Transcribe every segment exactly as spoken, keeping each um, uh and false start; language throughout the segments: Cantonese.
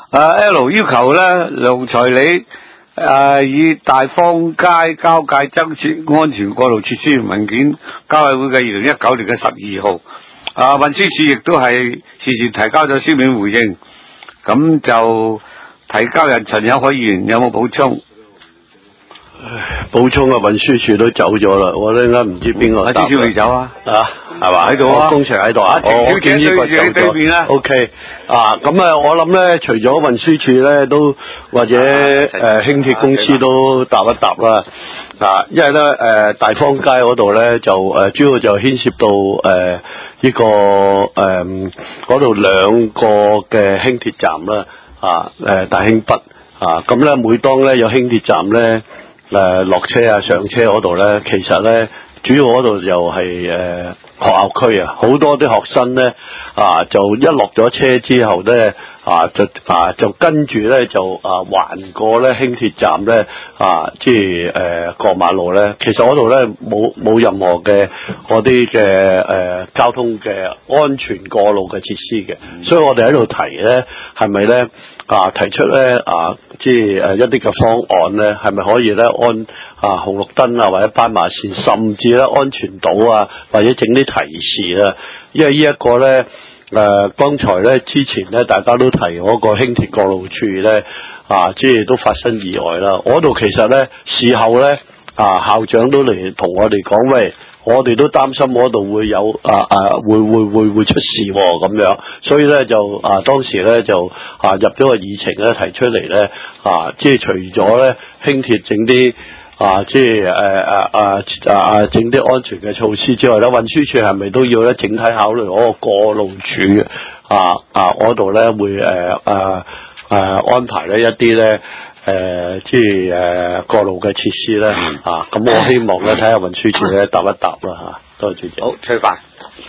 啊 L 要求咧，梁財理誒以大方街交界增設安全過路設施文件交委會嘅二零一九年嘅十二號，啊運輸署亦都係事前提交咗書面回應，咁就提交人陳友凱議員有冇補充？ 補充啊，運輸署都走咗啦，我咧啱唔知邊個。運輸署未走啊？ 啊，係嘛？喺度啊，工程喺度啊。 我我見呢個走咗。 O K， 啊，咁啊，我諗咧，除咗運輸署咧，都或者誒輕鐵公司都答一答啦。啊，因為咧誒大方街嗰度咧就誒主要就牽涉到誒呢個誒嗰度兩個嘅輕鐵站啦。啊，誒大興北啊，咁咧每當咧有輕鐵站咧。誒落車啊上車嗰度咧，其實咧主要嗰度又係誒學校區啊，好多啲學生咧啊就一落咗車之後咧啊就啊就跟住咧就啊橫過咧輕鐵站咧啊即係誒過馬路咧，其實嗰度咧冇冇任何嘅嗰啲嘅誒交通嘅安全過路嘅設施嘅，嗯、所以我哋喺度提咧係咪咧啊提出咧啊即係誒一啲嘅方案咧係咪可以咧安啊紅綠燈啊或者斑馬線，甚至咧安全島啊或者整啲提示啊，因為呢一個咧。誒、呃，剛才咧之前咧，大家都提嗰個輕鐵過路處咧，啊，即係都發生意外啦。嗰度其實咧事後咧，啊校長都嚟同我哋講，喂，我哋都擔心嗰度會有啊啊，會會會會出事咁、哦、樣，所以咧就啊當時咧就啊入咗個議程咧提出嚟咧，啊，即係除咗咧輕鐵整啲。啊，即係誒誒誒啊整啲安全嘅措施之外咧，運輸署係咪都要咧整體考慮嗰個過路處啊啊嗰度咧會誒誒誒安排咧一啲咧誒即係誒過路嘅設施咧啊，咁我希望咧睇下運輸署咧答一答啦嚇，多謝主席。 好，崔範。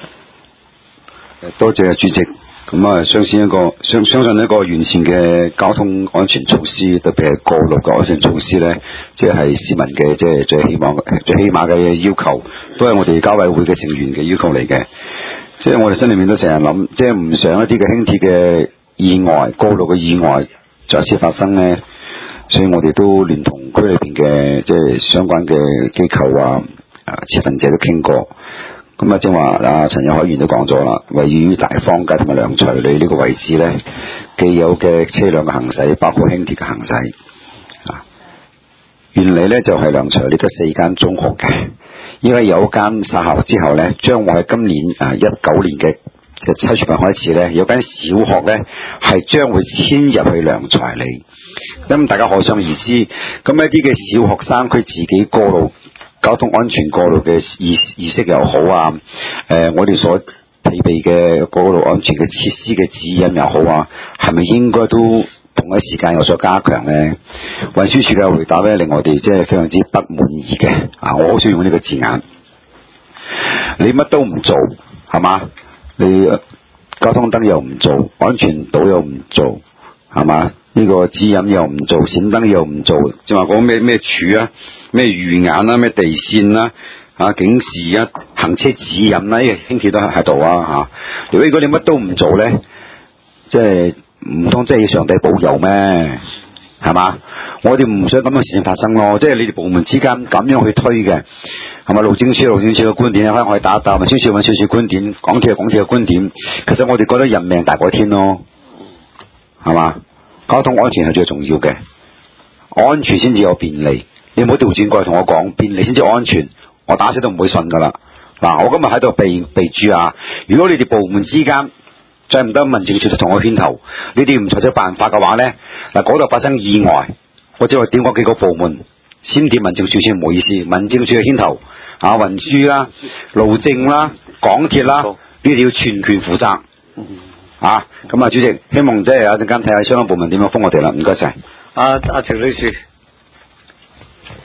多謝主席。咁啊，相信一個相相信一個完善嘅交通安全措施，特別係過路嘅安全措施咧，即係市民嘅即係最希望、最起碼嘅要求，都係我哋交委會嘅成員嘅要求嚟嘅。即係我哋心裏面都成日諗，即係唔想一啲嘅輕鐵嘅意外、過路嘅意外再次發生咧，所以我哋都聯同區裏邊嘅即係相關嘅機構啊、啊持份者都傾過。咁啊，正話啊，陳友凱議員都講咗啦，位於大方街同埋梁財理呢個位置咧，既有嘅車輛嘅行駛，包括輕鐵嘅行駛啊。原嚟咧就係、是、梁財理得四間中學嘅，因為有間殺校之後咧，將會喺今年啊一九年嘅嘅七月份開始咧，有間小學咧係將會遷入去梁財理。咁大家可想而知，咁一啲嘅小學生佢自己過路。交通安全過路嘅意意識又好啊，誒、呃，我哋所配備嘅過路安全嘅設施嘅指引又好啊，係咪應該都同一時間有所加強咧？運輸署嘅回答咧，令我哋即係非常之不滿意嘅啊！我好少用呢個字眼，你乜都唔做係嘛？你交通燈又唔做，安全島又唔做係嘛？呢個指引又唔做，閃燈又唔做，就話講咩咩柱啊，咩魚眼啦，咩地線啦，啊警示啊，行車指引啦，呢個輕鐵都喺度啊吓。如果如果你乜都唔做咧，即係唔通即係要上帝保佑咩？係嘛？我哋唔想咁嘅事情發生咯，即係你哋部門之間咁樣去推嘅，係咪？路政署路政署嘅觀點，可能我哋打一打，運輸署運輸署觀點，港鐵港鐵嘅觀點，其實我哋覺得人命大過天咯，係嘛？交通安全係最重要嘅，安全先至有便利。你唔好調轉過嚟同我講便利先至安全，我打死都唔會信噶啦。嗱，我今日喺度備備注啊，如果你哋部門之間再唔得民政處同我牽頭，你哋唔採取辦法嘅話咧，嗱嗰度發生意外，我只係點講幾個部門先點民政處先，唔好意思，民政處嘅牽頭啊，運輸啦、路政啦、港鐵啦，你哋要全權負責。啊，咁啊，主席，希望即係有陣間睇下相關部門點樣封我哋啦，唔該晒。 阿阿程女士。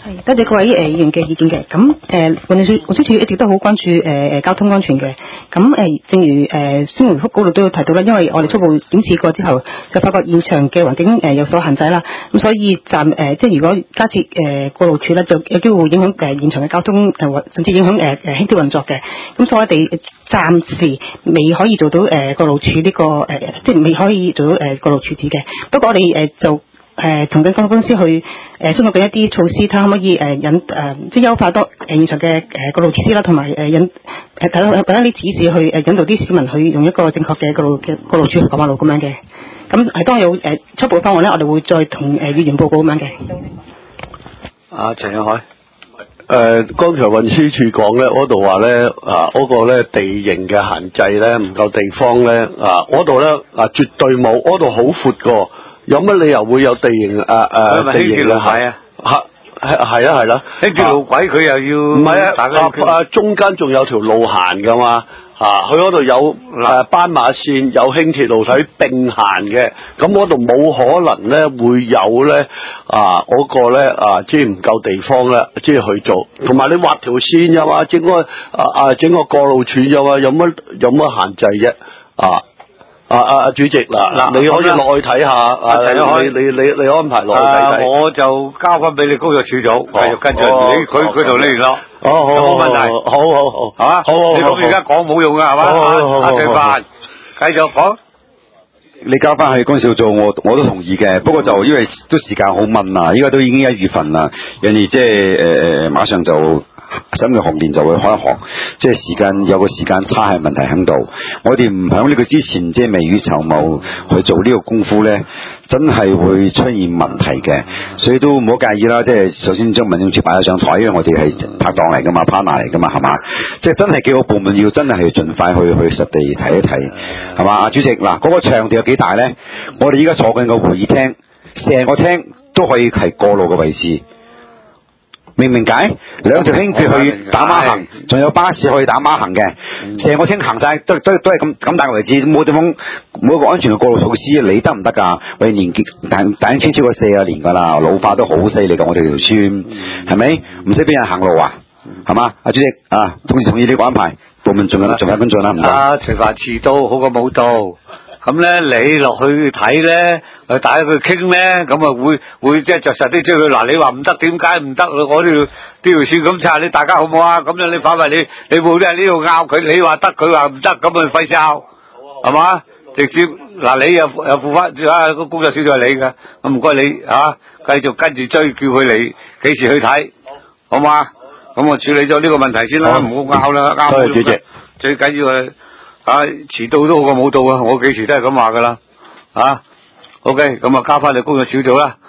係，多謝各位誒議員嘅意見嘅。咁誒運輸運輸署一直都好關注誒誒、呃、交通安全嘅。咁誒、呃、正如誒宣傳回覆嗰度都有提到啦，因為我哋初步檢視過之後，就發覺現場嘅環境誒有所限制啦。咁所以暫誒、呃、即係如果加設誒過路處咧，就有機會影響誒、呃、現場嘅交通誒或、呃、甚至影響誒誒輕鐵運作嘅。咁所以我哋暫時未可以做到誒過路處呢、這個誒、呃，即係未可以做到誒過路處置嘅。不過我哋誒、呃、就誒同緊公公司去誒商討緊一啲措施，睇下可唔可以誒、呃、引誒、呃、即係優化多誒、呃、現場嘅誒過路設施啦，同埋誒引誒睇下俾一啲指示去誒、呃、引導啲市民去用一個正確嘅過路嘅過路處去過馬路咁樣嘅。咁係當有誒、呃、初步方案咧，我哋會再同誒議員報告咁樣嘅。 阿陳友凱。 誒、呃，剛才運輸署講咧，嗰度話咧，啊，嗰、那個咧地形嘅限制咧，唔夠地方咧，啊，嗰度咧啊，絕對冇，嗰度好闊個，有乜理由會有地形誒誒、呃、地形嘅係啊？嚇係係啊係啦， 呢條路軌佢又要唔係啊？啊啊，中間仲有條路行噶嘛？啊，佢嗰度有誒斑馬線，有輕鐵路體並行嘅，咁嗰度冇可能咧會有咧啊嗰、那個咧啊，即係唔夠地方咧，即係去做。同埋你畫條線又話整個啊啊整個過路處又話有乜有乜限制啫？啊啊啊！主席嗱嗱，你可以落去睇下啊，你你你你安排落去睇睇。 我就交翻俾你工作處組，繼續跟住你佢佢同你聯絡。 哦好， 冇問題。 好好好， 係嘛？ 好好好。 你咁而家講冇用噶係嘛？阿徐帆，繼續講。 你交翻去公司做，我我都同意嘅。不過就因為都時間好問啦，依家都已經一月份啦，人哋即係誒誒，馬上就。新嘅學年就會開學，即係時間有個時間差係問題喺度。我哋唔響呢個之前，即係未雨綢繆去做呢個功夫呢，真係會出現問題嘅。所以都唔好介意啦。即係首先將民政處擺咗上台，因為我哋係拍檔嚟噶嘛 partner 嚟噶嘛，係嘛？即係真係幾個部門要真係去盡快去去實地睇一睇，係嘛？主席嗱，嗰個場地有幾大呢？我哋依家坐緊個會議廳，成個廳都可以係過路嘅位置。明唔明解？兩條輕鐵去打孖行，仲有巴士可以打孖行嘅，成個廳行晒，都都都係咁咁大個位置，冇地方冇一個安全嘅過路措施，你得唔得㗎？我哋年紀大大英村超過四十年㗎啦，老化都好犀利㗎，我哋條村係咪？唔使俾人行路啊？係嘛？阿主席啊，同時同意呢個安排，部門仲有啦，仲有跟進啦，唔該。 啊，徐帆遲到好過冇到。咁咧，你落去睇咧，去打佢傾咧，咁啊會會即係着實啲追佢。嗱，你話唔得，點解唔得？我呢條呢條線咁拆，你大家好唔好啊？咁樣你反為你你冇啲喺呢度拗佢，你話得，佢話唔得，咁啊費事拗，係嘛？直接嗱，你又又付翻啊個工作小組係你嘅，咁唔該你啊，繼續跟住追，叫佢嚟幾時去睇，好嘛？咁我處理咗呢個問題先啦，唔好拗啦，拗多謝主席， 最緊要係。啊，遲到都好過冇到啊！我幾時都係咁話噶啦，啊 ，OK，咁啊交翻你工作小組啦。